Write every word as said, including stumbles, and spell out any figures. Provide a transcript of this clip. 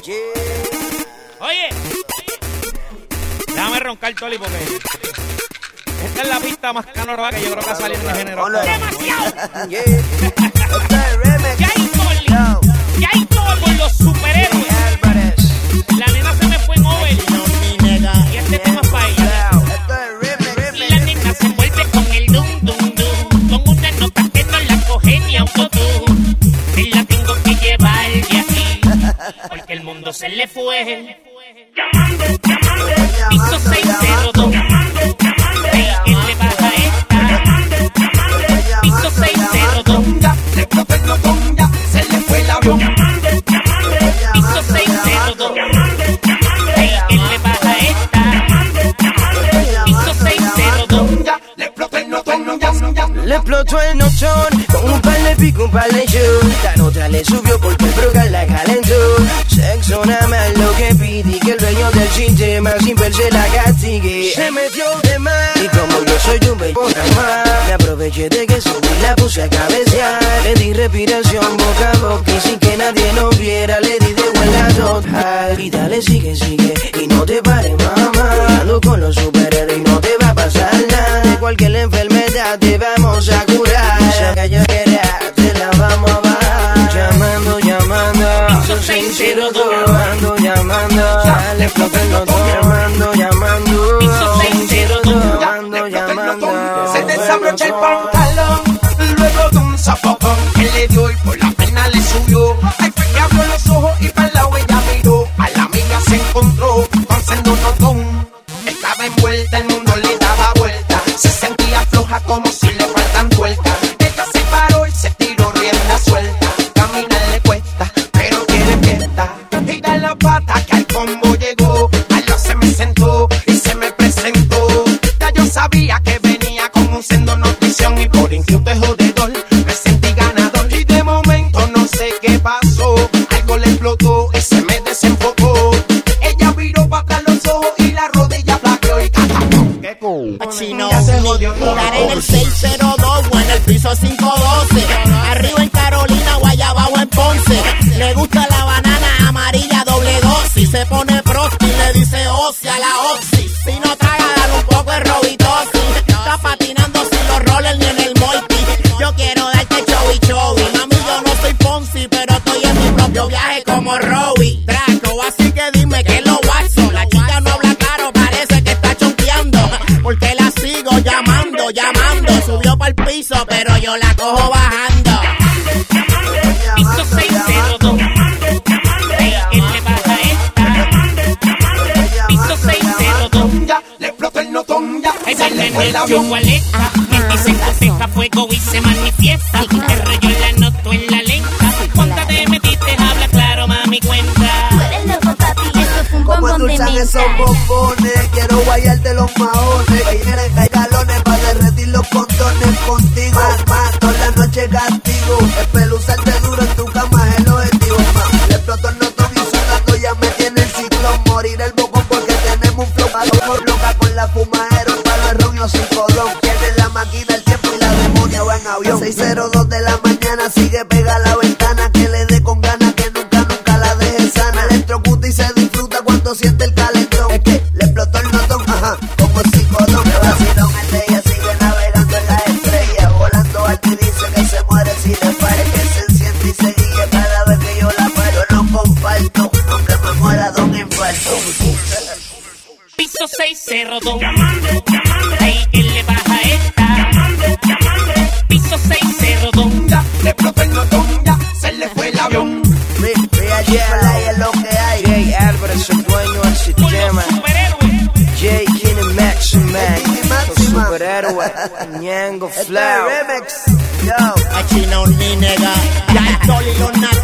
Oye, déjame roncar, Toli, porque esta es la pista más canorra que yo creo que ha salido en el género. ¡Demasiado! Ya hay Toli, ya hay Toli por los superhéroes. La nena se me fue en over y este tema es para ella. Y la nena se envuelve con el dum dum dum, con una nota que no la coge ni autotune. Me la tengo que llevar de aquí, porque el mundo se le fue. Llamando, llamando, piso seis cero dos. Ey, ¿quién le baja esta? Piso seis cero dos. Le explotó el notón, ya se le fue el avión. Piso seis cero dos. Ey, ¿quién le baja esta? Piso seis cero dos. Le explotó el notón, ya, ya. Le explotó el notón con un par de pico, un par de show. La nota le subió porque el broca la calentó. Sexo nada más lo que pide, que el dueño del sistema sin verse la castigue. Se metió de más y como yo soy un baby más, me aproveché de que subí la puse a cabecear. Le di respiración boca a boca y sin que nadie nos viera le di de vuelta total. Y dale sigue, sigue y no te pares mamá. Ando con los superhéroes y no te va a pasar nada. De cualquier enfermedad te vamos a curar. Esa que yo quiera te la vamos a bajar. Llamando, llamando, seis cero dos. llamando, llamando, le explotó el notón. Llamando, llamando, seis cero dos. llamando, llamando. Se desabrocha el pantalón, luego de un zapapón que le dio y por la pena le subió. Ay, fue que abrió los ojos y para el lado ella miró. A la amiga se encontró con sendo notón. Estaba envuelta, el mundo le daba vuelta. Se sentía floja como si le faltan tuercas. Ella se paró y se tiró rienda suelta. Caminar le cuesta, pero quiere fiesta. Y da la pata que al combo llegó. Al lado se me sentó y se me presentó. Ya yo sabía que venía con un sendo notición. Y por inquieto jodedor me sentí ganador. Y de momento no sé qué pasó. Algo le explotó y se me desenfocó. Ella viró para atrás los ojos y la rodilla flaqueó y catapum. ¡Qué cool! Chino, jugar en el seis cero dos o en el piso cinco doce. Arriba en Carolina, Guayaba o en Ponce. Le gusta la banana amarilla doble dosis. Se pone prosti y le dice oxi a la oxi. Si no traga, dale un poco de robitosis. Está patinando sin los rollers ni en el moiti. Yo quiero darte showy showy. Mami, yo no soy Ponzi, pero estoy en mi propio viaje como Robbie Draco. Así que dime que lo guaso. La chica no habla claro, parece que está chonqueando. Porque la sigo llamando, llamando. Subió para el piso, pero yo la cojo bajando. Piso seis cero dos. Ey, ¿quién le baja esta? Piso seis cero dos. Ya le explotó el notón, ya Ey, se le fue el avión. Gualeta, que se cosecha fuego y se manifiesta. El rollo la noto en la lenta. Cuando te metiste, habla claro, mami, cuenta. Tú eres loco, papi, esto fue un Como bombón de endulzan esos menta. bombones, quiero guayarte los maones. Que vienen hay galones para derretir los condones contigo. Más, más, toda la noche castigo. Espeluzarte duro en tu cama es el objetivo. Más, le explotó el notón y sudando ya me tiene el ciclón. Morir el bocón porque tenemos un flow. Por loca con la fumadera, un palo de ron y un cincolón. Tiene la máquina, el tiempo y la demonia va en avión. seis cero dos de la mañana, sigue pega la ventana. Que le dé con ganas, que nunca, nunca la deje sana. Electrocuta y se disfruta cuando siente el calentón. Es que le explotó el notón, ajá, como el psicodón. Me vacilón el de ella, sigue navegando en las estrellas. Volando alto y dice que se muere si le falla. Que se enciende y se guía cada vez que yo la paro. No comparto, aunque me muera de un infarto. Piso seis cero dos. Ey, ¿quién le baja esta? Piso seis cero dos. Ya le explotó el notón, ya se le fue el avión. Ve, ve allá, play es lo que hay. Jay Álvarez, el dueño del Por los sistema. superhéroes. Jay King y Maximax, King y los Maxima. superhéroes. Ñengo Este es Flow. remix, yo. A Chino ni nega. Ya el Toli los natos.